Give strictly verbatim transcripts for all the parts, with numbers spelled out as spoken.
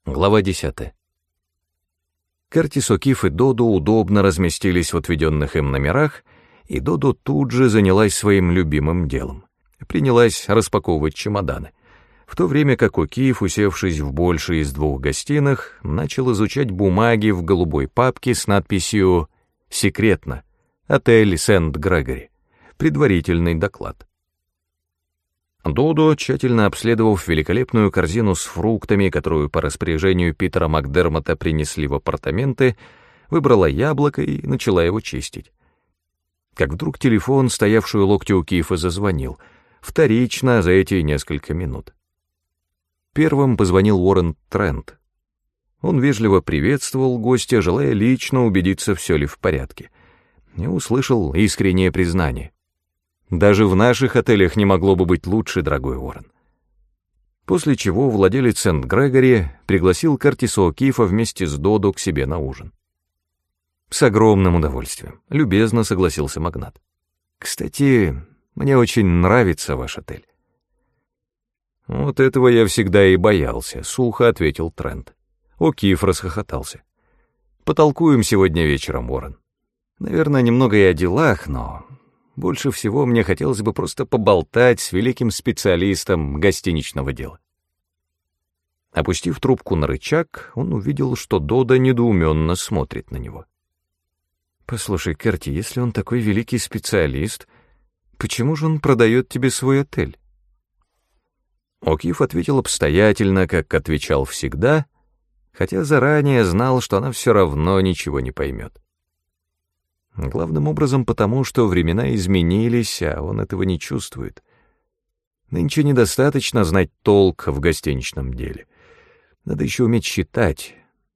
Глава десятая. Кертис О'Кифф и Додо удобно разместились в отведенных им номерах, и Додо тут же занялась своим любимым делом. Принялась распаковывать чемоданы, в то время как О'Кифф, усевшись в большей из двух гостиных, начал изучать бумаги в голубой папке с надписью «Секретно. Отель Сент-Грегори. Предварительный доклад». Додо, тщательно обследовав великолепную корзину с фруктами, которую по распоряжению Питера Макдермотта принесли в апартаменты, выбрала яблоко и начала его чистить. Как вдруг телефон, стоявший у локтя у О'Киффа, зазвонил, вторично за эти несколько минут. Первым позвонил Уоррен Трент. Он вежливо приветствовал гостя, желая лично убедиться, все ли в порядке, и услышал искреннее признание. «Даже в наших отелях не могло бы быть лучше, дорогой Уоррен». После чего владелец Сент-Грегори пригласил Кертиса О'Киффа вместе с Додо к себе на ужин. «С огромным удовольствием», — любезно согласился магнат. «Кстати, мне очень нравится ваш отель». «Вот этого я всегда и боялся», — сухо ответил Трент. О'Кифф расхохотался. «Потолкуем сегодня вечером, Уоррен. Наверное, немного и о делах, но больше всего мне хотелось бы просто поболтать с великим специалистом гостиничного дела». Опустив трубку на рычаг, он увидел, что Додо недоуменно смотрит на него. «Послушай, Керти, если он такой великий специалист, почему же он продает тебе свой отель?» О'Кифф ответил обстоятельно, как отвечал всегда, хотя заранее знал, что она все равно ничего не поймет. Главным образом потому, что времена изменились, а он этого не чувствует. Нынче недостаточно знать толк в гостиничном деле. Надо еще уметь считать.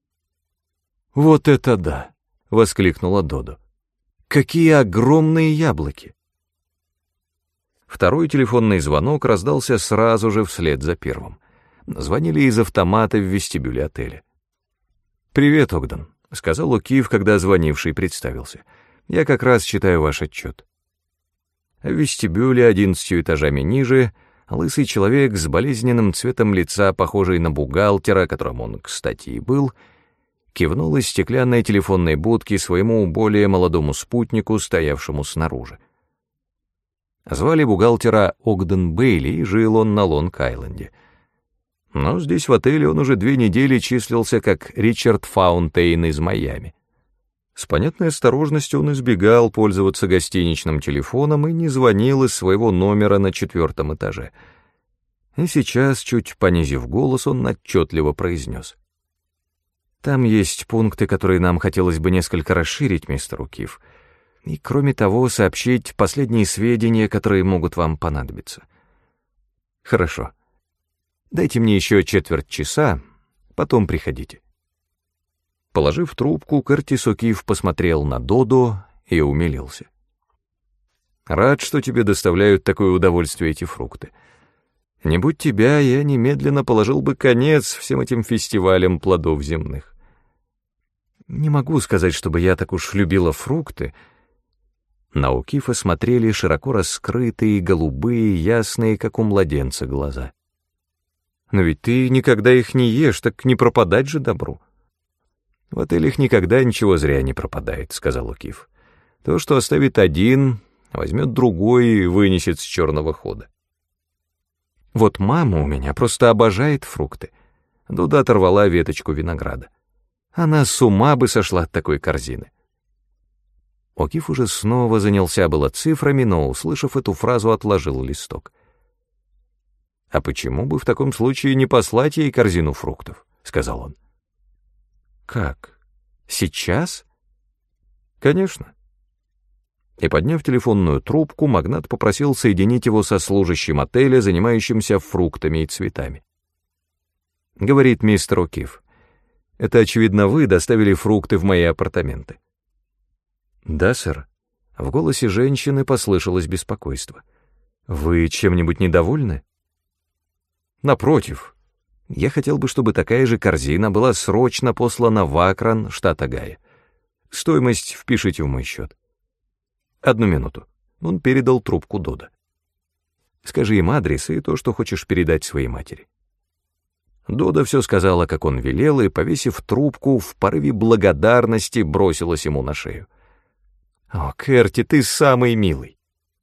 «Вот это да!» — воскликнула Додо. «Какие огромные яблоки!» Второй телефонный звонок раздался сразу же вслед за первым. Звонили из автомата в вестибюле отеля. «Привет, Огден», — сказал О'Кифф, когда звонивший представился. «Я как раз читаю ваш отчет». В вестибюле, одиннадцатью этажами ниже, лысый человек с болезненным цветом лица, похожий на бухгалтера, которым он, кстати, и был, кивнул из стеклянной телефонной будки своему более молодому спутнику, стоявшему снаружи. Звали бухгалтера Огден Бейли, и жил он на Лонг-Айленде. Но здесь в отеле он уже две недели числился как Ричард Фаунтейн из Майами. С понятной осторожностью он избегал пользоваться гостиничным телефоном и не звонил из своего номера на четвертом этаже. И сейчас, чуть понизив голос, он отчетливо произнес: «Там есть пункты, которые нам хотелось бы несколько расширить, мистер О'Кифф, и, кроме того, сообщить последние сведения, которые могут вам понадобиться». «Хорошо. Дайте мне еще четверть часа, потом приходите». Положив трубку, Кертис О'Кифф посмотрел на Додо и умилился. «Рад, что тебе доставляют такое удовольствие эти фрукты. Не будь тебя, я немедленно положил бы конец всем этим фестивалям плодов земных». «Не могу сказать, чтобы я так уж любила фрукты». На О'Киффа смотрели широко раскрытые, голубые, ясные, как у младенца, глаза. «Но ведь ты никогда их не ешь, так не пропадать же добру». «В отелях никогда ничего зря не пропадает», — сказал О'Кифф. «То, что оставит один, возьмет другой и вынесет с черного хода». «Вот мама у меня просто обожает фрукты». Дуда оторвала веточку винограда. «Она с ума бы сошла от такой корзины». О'Кифф уже снова занялся было цифрами, но, услышав эту фразу, отложил листок. «А почему бы в таком случае не послать ей корзину фруктов?» — сказал он. «Как? Сейчас?» «Конечно». И, подняв телефонную трубку, магнат попросил соединить его со служащим отеля, занимающимся фруктами и цветами. Говорит мистер О'Кифф: «Это, очевидно, вы доставили фрукты в мои апартаменты». «Да, сэр». В голосе женщины послышалось беспокойство. «Вы чем-нибудь недовольны?» «Напротив. Я хотел бы, чтобы такая же корзина была срочно послана в Акран, штат Огайо. Стоимость впишите в мой счет». «Одну минуту». Он передал трубку Додо. «Скажи им адрес и то, что хочешь передать своей матери». Дода все сказала, как он велел, и, повесив трубку, в порыве благодарности бросилась ему на шею. «О, Керти, ты самый милый!»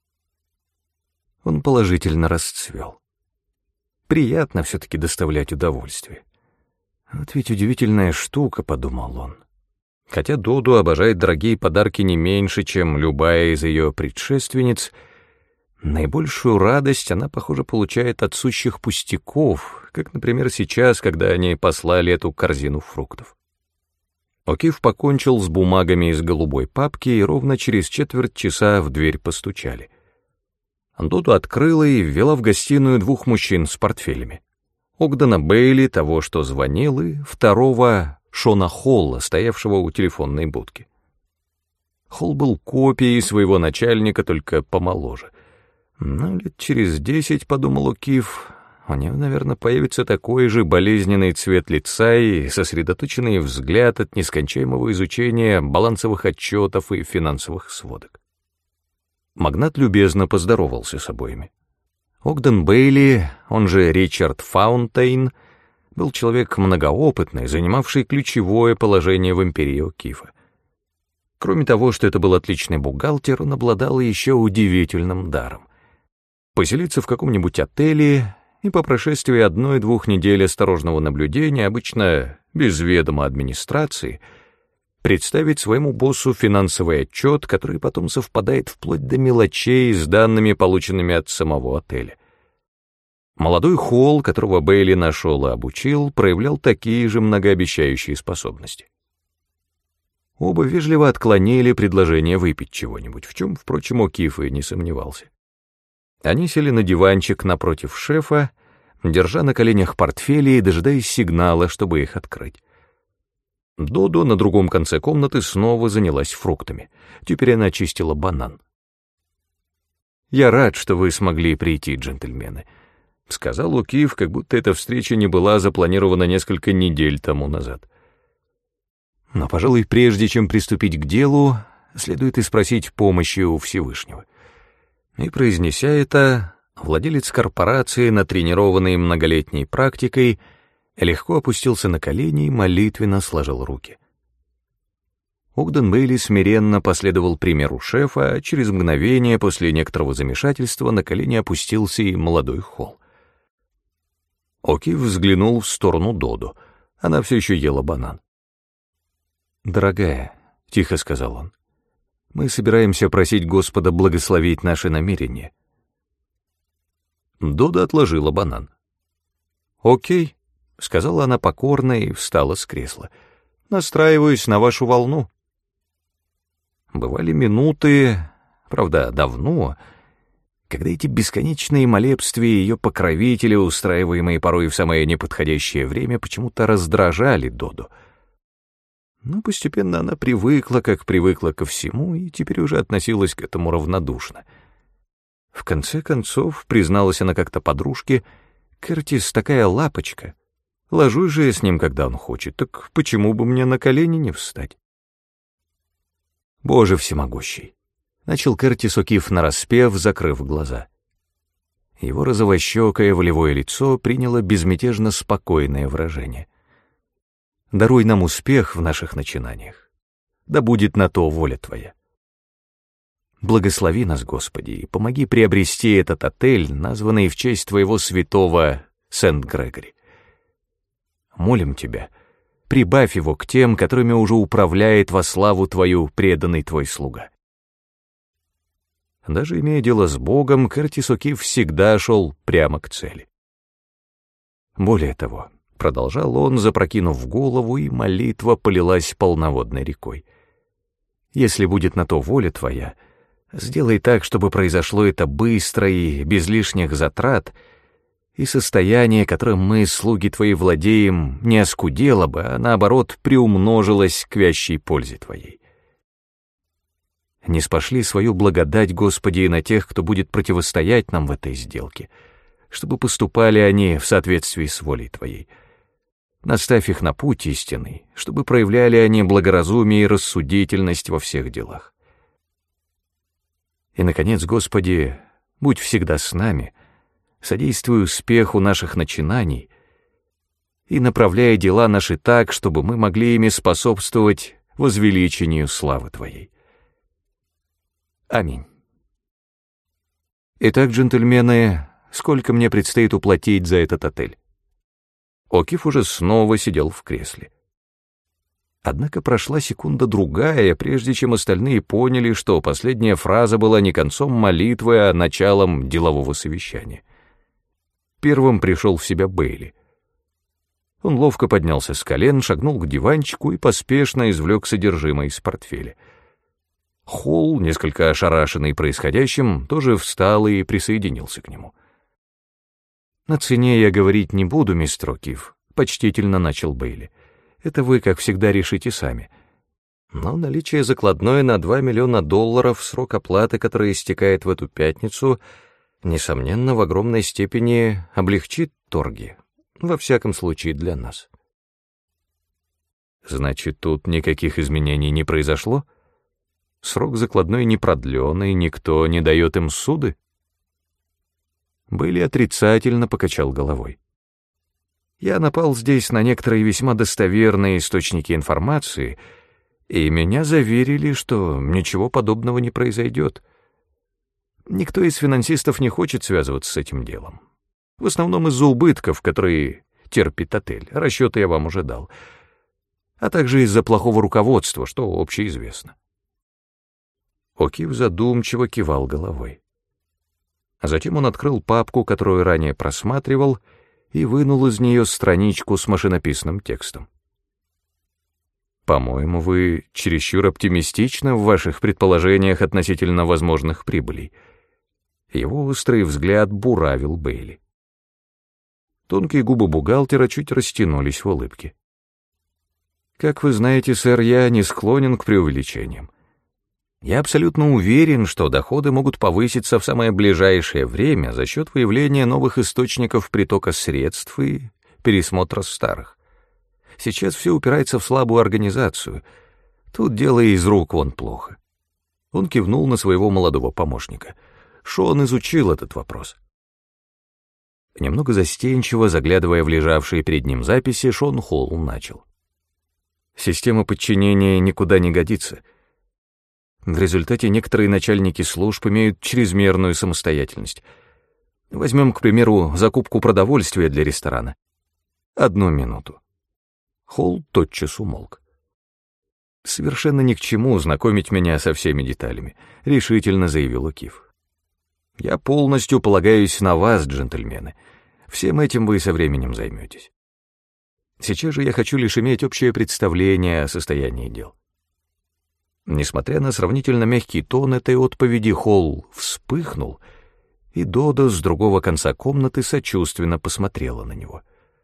Он положительно расцвел. Приятно все-таки доставлять удовольствие. Вот ведь удивительная штука, — подумал он. Хотя Доду обожает дорогие подарки не меньше, чем любая из ее предшественниц, наибольшую радость она, похоже, получает от сущих пустяков, как, например, сейчас, когда они послали эту корзину фруктов. О'Кив покончил с бумагами из голубой папки, и ровно через четверть часа в дверь постучали. Доду открыла и ввела в гостиную двух мужчин с портфелями. Огдена Бейли, того, что звонил, и второго Шона Холла, стоявшего у телефонной будки. Холл был копией своего начальника, только помоложе. Но лет через десять, — подумал О'Кив, — у него, наверное, появится такой же болезненный цвет лица и сосредоточенный взгляд от нескончаемого изучения балансовых отчетов и финансовых сводок. Магнат любезно поздоровался с обоими. Огден Бейли, он же Ричард Фаунтейн, был человек многоопытный, занимавший ключевое положение в империи О'Кифа. Кроме того, что это был отличный бухгалтер, он обладал еще удивительным даром. Поселиться в каком-нибудь отеле и по прошествии одной-двух недель осторожного наблюдения, обычно без ведома администрации, представить своему боссу финансовый отчет, который потом совпадает вплоть до мелочей с данными, полученными от самого отеля. Молодой Холл, которого Бейли нашел и обучил, проявлял такие же многообещающие способности. Оба вежливо отклонили предложение выпить чего-нибудь, в чем, впрочем, О'Кив и не сомневался. Они сели на диванчик напротив шефа, держа на коленях портфели и дожидаясь сигнала, чтобы их открыть. Додо на другом конце комнаты снова занялась фруктами. Теперь она чистила банан. «Я рад, что вы смогли прийти, джентльмены», — сказал О'Кив, как будто эта встреча не была запланирована несколько недель тому назад. «Но, пожалуй, прежде чем приступить к делу, следует и спросить помощи у Всевышнего». И, произнеся это, владелец корпорации, натренированный многолетней практикой, легко опустился на колени и молитвенно сложил руки. Огден Бейли смиренно последовал примеру шефа, а через мгновение после некоторого замешательства на колени опустился и молодой Холл. О'Кив взглянул в сторону Доду. Она все еще ела банан. «Дорогая», — тихо сказал он, — «мы собираемся просить Господа благословить наши намерения». Дода отложила банан. «Окей», — сказала она покорно и встала с кресла. «Настраиваюсь на вашу волну». Бывали минуты, правда, давно, когда эти бесконечные молебствия ее покровителя, устраиваемые порой в самое неподходящее время, почему-то раздражали Доду. Но постепенно она привыкла, как привыкла ко всему, и теперь уже относилась к этому равнодушно. В конце концов, призналась она как-то подружке, Кертис такая лапочка. Ложусь же я с ним, когда он хочет, так почему бы мне на колени не встать? Боже всемогущий! Начал Кертис О'Кив нараспев, закрыв глаза. Его розовощекое волевое лицо приняло безмятежно спокойное выражение. Даруй нам успех в наших начинаниях. Да будет на то воля Твоя. Благослови нас, Господи, и помоги приобрести этот отель, названный в честь Твоего святого Сент-Грегори. Молим Тебя, прибавь его к тем, которыми уже управляет во славу Твою преданный Твой слуга. Даже имея дело с Богом, Кертис О'Кив всегда шел прямо к цели. Более того, продолжал он, запрокинув голову, и молитва полилась полноводной рекой. Если будет на то воля Твоя, сделай так, чтобы произошло это быстро и без лишних затрат, и состояние, которым мы, слуги Твои, владеем, не оскудело бы, а наоборот приумножилось к вящей пользе Твоей. Не спошли свою благодать, Господи, и на тех, кто будет противостоять нам в этой сделке, чтобы поступали они в соответствии с волей Твоей. Наставь их на путь истинный, чтобы проявляли они благоразумие и рассудительность во всех делах. И, наконец, Господи, будь всегда с нами, содействуй успеху наших начинаний и направляй дела наши так, чтобы мы могли ими способствовать возвеличению славы Твоей. Аминь. Итак, джентльмены, сколько мне предстоит уплатить за этот отель? О'Кифф уже снова сидел в кресле. Однако прошла секунда-другая, прежде чем остальные поняли, что последняя фраза была не концом молитвы, а началом делового совещания. Первым пришел в себя Бейли. Он ловко поднялся с колен, шагнул к диванчику и поспешно извлек содержимое из портфеля. Холл, несколько ошарашенный происходящим, тоже встал и присоединился к нему. «На цене я говорить не буду, мистер О'Кифф», — почтительно начал Бейли. «Это вы, как всегда, решите сами. Но наличие закладной на два миллиона долларов, срок оплаты, который истекает в эту пятницу, несомненно, в огромной степени облегчит торги, во всяком случае для нас». «Значит, тут никаких изменений не произошло? Срок закладной не продлен, и никто не дает им суды?» Бейли отрицательно покачал головой. «Я напал здесь на некоторые весьма достоверные источники информации, и меня заверили, что ничего подобного не произойдет. Никто из финансистов не хочет связываться с этим делом. В основном из-за убытков, которые терпит отель, расчеты я вам уже дал, а также из-за плохого руководства, что общеизвестно». О'Кифф задумчиво кивал головой. А затем он открыл папку, которую ранее просматривал, и вынул из нее страничку с машинописным текстом. «По-моему, вы чересчур оптимистичны в ваших предположениях относительно возможных прибылей». Его острый взгляд буравил Бейли. Тонкие губы бухгалтера чуть растянулись в улыбке. «Как вы знаете, сэр, я не склонен к преувеличениям. Я абсолютно уверен, что доходы могут повыситься в самое ближайшее время за счет выявления новых источников притока средств и пересмотра старых. Сейчас все упирается в слабую организацию. Тут дело из рук вон плохо». Он кивнул на своего молодого помощника. Шон изучил этот вопрос. Немного застенчиво, заглядывая в лежавшие перед ним записи, Шон Холл начал. «Система подчинения никуда не годится. В результате некоторые начальники служб имеют чрезмерную самостоятельность. Возьмем, к примеру, закупку продовольствия для ресторана. Одну минуту». Холл тотчас умолк. «Совершенно ни к чему знакомить меня со всеми деталями», — решительно заявил О'Кифф. «Я полностью полагаюсь на вас, джентльмены. Всем этим вы со временем займетесь. Сейчас же я хочу лишь иметь общее представление о состоянии дел». Несмотря на сравнительно мягкий тон этой отповеди, Холл вспыхнул, и Додо с другого конца комнаты сочувственно посмотрела на него.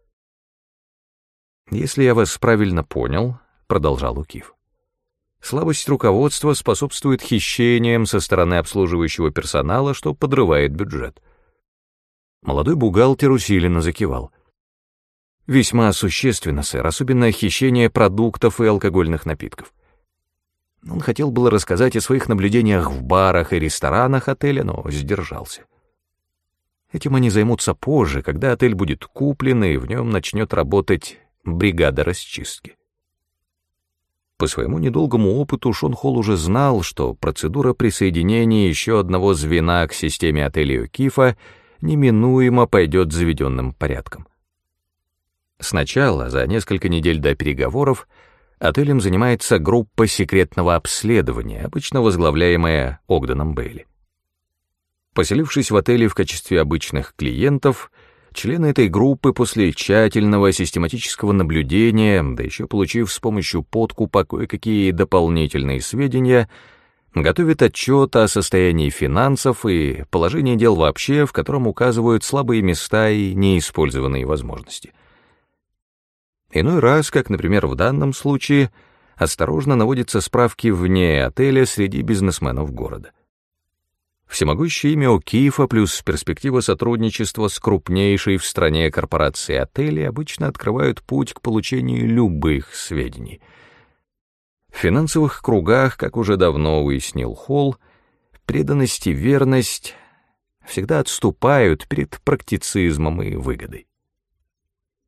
«Если я вас правильно понял, — продолжал О'Кифф, — слабость руководства способствует хищениям со стороны обслуживающего персонала, что подрывает бюджет». Молодой бухгалтер усиленно закивал. «Весьма существенно, сэр, особенно хищение продуктов и алкогольных напитков». Он хотел было рассказать о своих наблюдениях в барах и ресторанах отеля, но сдержался. Этим они займутся позже, когда отель будет куплен, и в нем начнет работать бригада расчистки. По своему недолгому опыту Шон Холл уже знал, что процедура присоединения еще одного звена к системе отелей О'Киффа неминуемо пойдет заведенным порядком. Сначала, за несколько недель до переговоров, отелем занимается группа секретного обследования, обычно возглавляемая Огденом Бейли. Поселившись в отеле в качестве обычных клиентов, члены этой группы после тщательного систематического наблюдения, да еще получив с помощью подкупа кое-какие дополнительные сведения, готовят отчет о состоянии финансов и положении дел вообще, в котором указывают слабые места и неиспользованные возможности. Иной раз, как, например, в данном случае, осторожно наводятся справки вне отеля среди бизнесменов города. Всемогущее имя О'Киффа плюс перспектива сотрудничества с крупнейшей в стране корпорацией отелей обычно открывают путь к получению любых сведений. В финансовых кругах, как уже давно уяснил Холл, преданность и верность всегда отступают перед практицизмом и выгодой.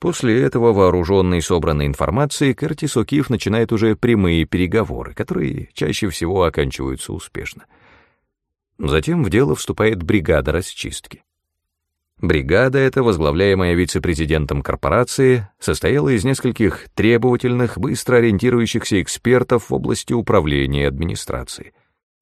После этого, вооруженный собранной информацией, Кертис О'Кифф начинает уже прямые переговоры, которые чаще всего оканчиваются успешно. Затем в дело вступает бригада расчистки. Бригада эта, возглавляемая вице-президентом корпорации, состояла из нескольких требовательных, быстро ориентирующихся экспертов в области управления и администрации.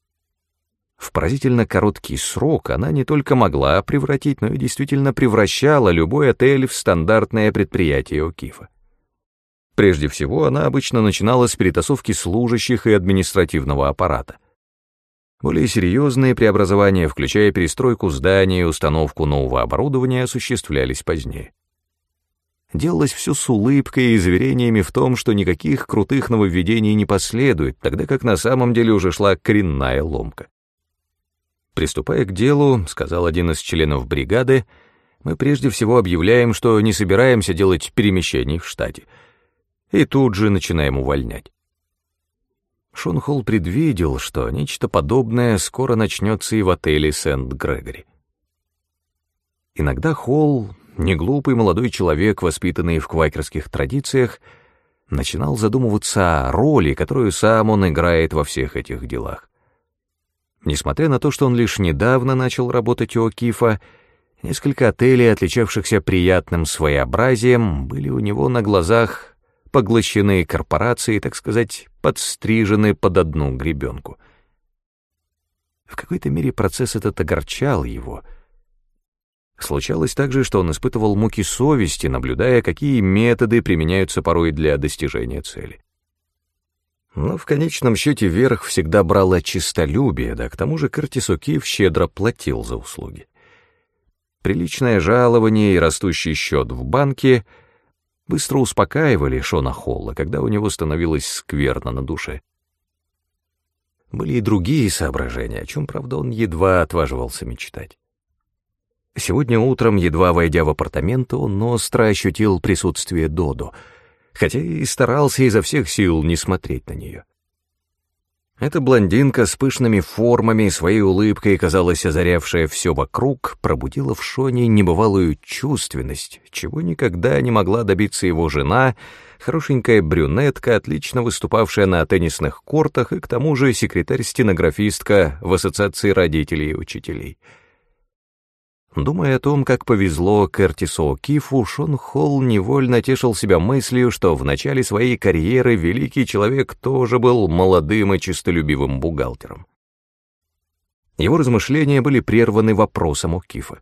В поразительно короткий срок она не только могла превратить, но и действительно превращала любой отель в стандартное предприятие О'Киффа. Прежде всего, она обычно начинала с перетасовки служащих и административного аппарата. Более серьезные преобразования, включая перестройку зданий и установку нового оборудования, осуществлялись позднее. Делалось все с улыбкой и заверениями в том, что никаких крутых нововведений не последует, тогда как на самом деле уже шла коренная ломка. «Приступая к делу, — сказал один из членов бригады, — мы прежде всего объявляем, что не собираемся делать перемещений в штате, и тут же начинаем увольнять». Шон Холл предвидел, что нечто подобное скоро начнется и в отеле Сент-Грегори. Иногда Холл, неглупый молодой человек, воспитанный в квакерских традициях, начинал задумываться о роли, которую сам он играет во всех этих делах. Несмотря на то, что он лишь недавно начал работать у О'Киффа, несколько отелей, отличавшихся приятным своеобразием, были у него на глазах поглощены корпорацией, так сказать, подстрижены под одну гребенку. В какой-то мере процесс этот огорчал его. Случалось также, что он испытывал муки совести, наблюдая, какие методы применяются порой для достижения цели. Но в конечном счете верх всегда брало честолюбие, да к тому же Кертис О'Кифф щедро платил за услуги. Приличное жалование и растущий счет в банке быстро успокаивали Шона Холла, когда у него становилось скверно на душе. Были и другие соображения, о чем, правда, он едва отваживался мечтать. Сегодня утром, едва войдя в апартаменты, он остро ощутил присутствие Додо, хотя и старался изо всех сил не смотреть на нее. Эта блондинка с пышными формами и своей улыбкой, казалось, озарявшая все вокруг, пробудила в Шоне небывалую чувственность, чего никогда не могла добиться его жена, хорошенькая брюнетка, отлично выступавшая на теннисных кортах и к тому же секретарь-стенографистка в Ассоциации родителей и учителей. Думая о том, как повезло Кертису О'Киффу, Шон Холл невольно тешил себя мыслью, что в начале своей карьеры великий человек тоже был молодым и честолюбивым бухгалтером. Его размышления были прерваны вопросом О'Киффа.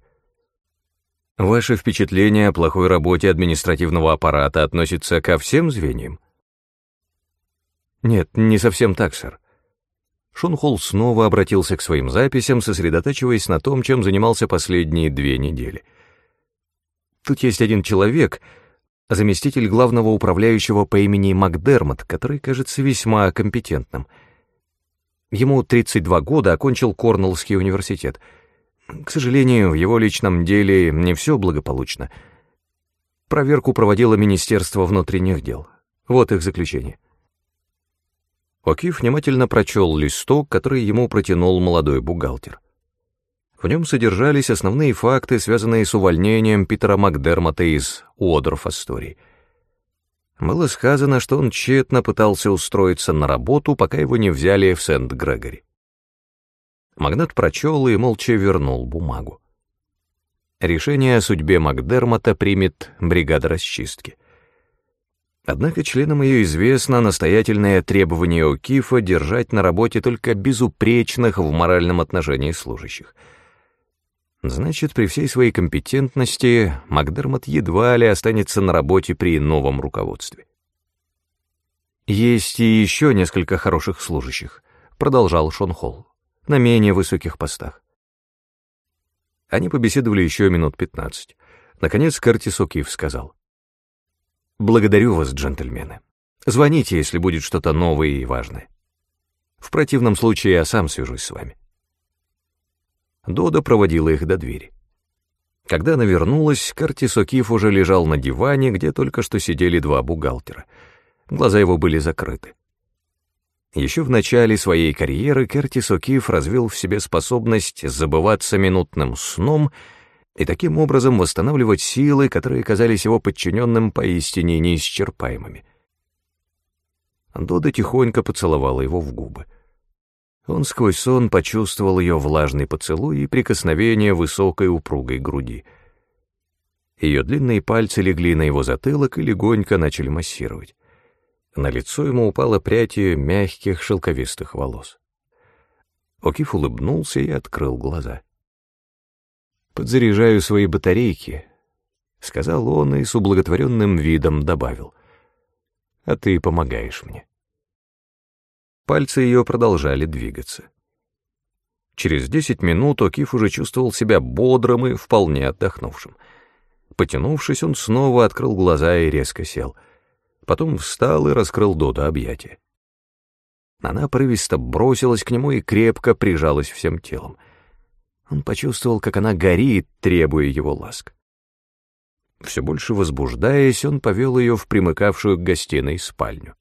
«Ваше впечатление о плохой работе административного аппарата относится ко всем звеньям?» «Нет, не совсем так, сэр». Шон Холл снова обратился к своим записям, сосредотачиваясь на том, чем занимался последние две недели. Тут есть один человек, заместитель главного управляющего по имени Макдермот, который кажется весьма компетентным. Ему тридцать два года, окончил Корнеллский университет. К сожалению, в его личном деле не все благополучно. Проверку проводило Министерство внутренних дел. Вот их заключение. О'Кифф внимательно прочел листок, который ему протянул молодой бухгалтер. В нем содержались основные факты, связанные с увольнением Питера Макдермота из Уодорф Астории. Было сказано, что он тщетно пытался устроиться на работу, пока его не взяли в Сент-Грегори. Магнат прочел и молча вернул бумагу. Решение о судьбе Макдермота примет бригада расчистки. Однако членам ее известно настоятельное требование О'Киффа держать на работе только безупречных в моральном отношении служащих. Значит, при всей своей компетентности Макдермот едва ли останется на работе при новом руководстве. «Есть и еще несколько хороших служащих», — продолжал Шон Холл, — «на менее высоких постах». Они побеседовали еще минут пятнадцать. Наконец Кертис О'Кифф сказал: «Благодарю вас, джентльмены. Звоните, если будет что-то новое и важное. В противном случае я сам свяжусь с вами». Додо проводила их до двери. Когда она вернулась, Кертис О'Кифф уже лежал на диване, где только что сидели два бухгалтера. Глаза его были закрыты. Еще в начале своей карьеры Кертис О'Кифф развил в себе способность забываться минутным сном и таким образом восстанавливать силы, которые казались его подчиненным поистине неисчерпаемыми. Дода тихонько поцеловала его в губы. Он сквозь сон почувствовал ее влажный поцелуй и прикосновение высокой упругой груди. Ее длинные пальцы легли на его затылок и легонько начали массировать. На лицо ему упала прядь ее мягких шелковистых волос. О'Кив улыбнулся и открыл глаза. «Подзаряжаю свои батарейки», — сказал он и с ублаготворенным видом добавил. «А ты помогаешь мне». Пальцы ее продолжали двигаться. Через десять минут О'Кив уже чувствовал себя бодрым и вполне отдохнувшим. Потянувшись, он снова открыл глаза и резко сел. Потом встал и раскрыл Доду объятия. Она порывисто бросилась к нему и крепко прижалась всем телом. Он почувствовал, как она горит, требуя его ласк. Все больше возбуждаясь, он повел ее в примыкавшую к гостиной спальню.